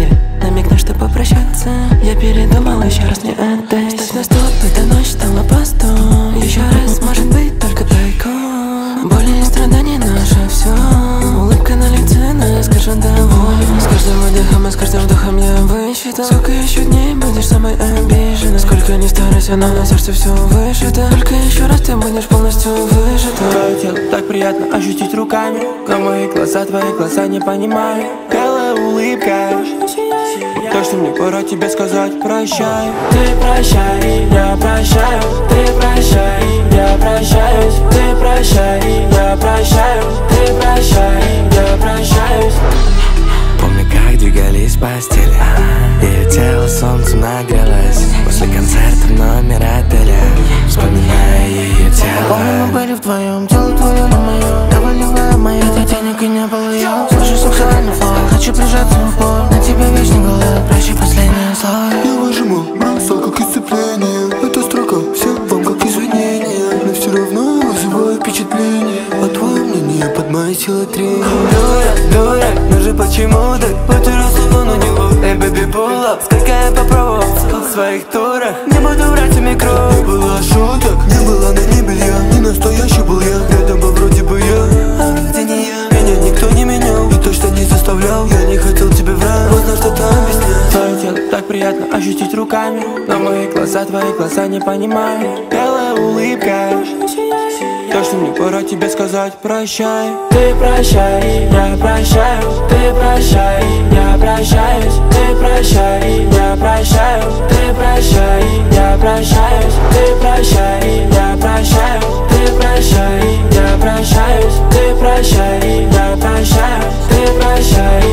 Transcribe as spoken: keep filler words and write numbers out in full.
Или намекнешь, что попрощаться. Я передумал, еще раз не отдай. Ставь на стоп, эта ночь стала постом. Еще раз, может быть, только тайком. Боли и страдания наше все. Улыбка на лице, но я скажу доволен. С каждым выдохом и с каждым вдохом я высчитал. Сколько еще дней будешь самой обиженной. Сколько не старайся, но на сердце все вышито. Только еще раз ты будешь полностью выжата. Твое тело так приятно ощутить руками, но мои глаза, твои глаза не понимают. Белая улыбка, то, что мне пора тебе сказать прощай. Ты прощай, я прощаю. Ты прощай, я прощаюсь. Ты прощай, я прощаю. Ты прощай, я прощаюсь. Помню, как двигались в постели, ее тело солнцем нагрелось. После концерта в номер отеля, вспоминая ее тело. Помню, мы были вдвоем, тело твое на моем. Давай любая моя, ты денег и не было ее. Слышу сексуальный фон, хочу прижаться в пол. На тебя вечный голод, прощай последнее слово. Я выжимал, бросал как исцепление. Эта строка всем вам как извинение. Но все равно вызывает впечатление. А твое мнение под моей силой трения. Дурак, дурак, ну же почему так? Потерялся вон у него. Эй, бэби, pull up. Сколько я попробовал в своих турах. Не буду врать, ими кровь. Не было шуток, не было на ней белья. Не настоящий был я, рядом был вроде бы я. А вроде не я. Меня никто не менял, и точно не заставлял. Я не хотел тебе врать, можно что-то объяснять. Твое тело так приятно ощутить руками, но мои глаза, твои глаза не понимают. Белая улыбка, то, что мне пора тебе сказать прощай. Ты прощай, я прощаю. Ты прощай, я прощаюсь. Ты прощай, я прощаю. Ты прощай, я прощаюсь. Ты прощай, я прощаю. Ты прощай, я прощаюсь. Ты прощай, я прощаю. Ты прощай.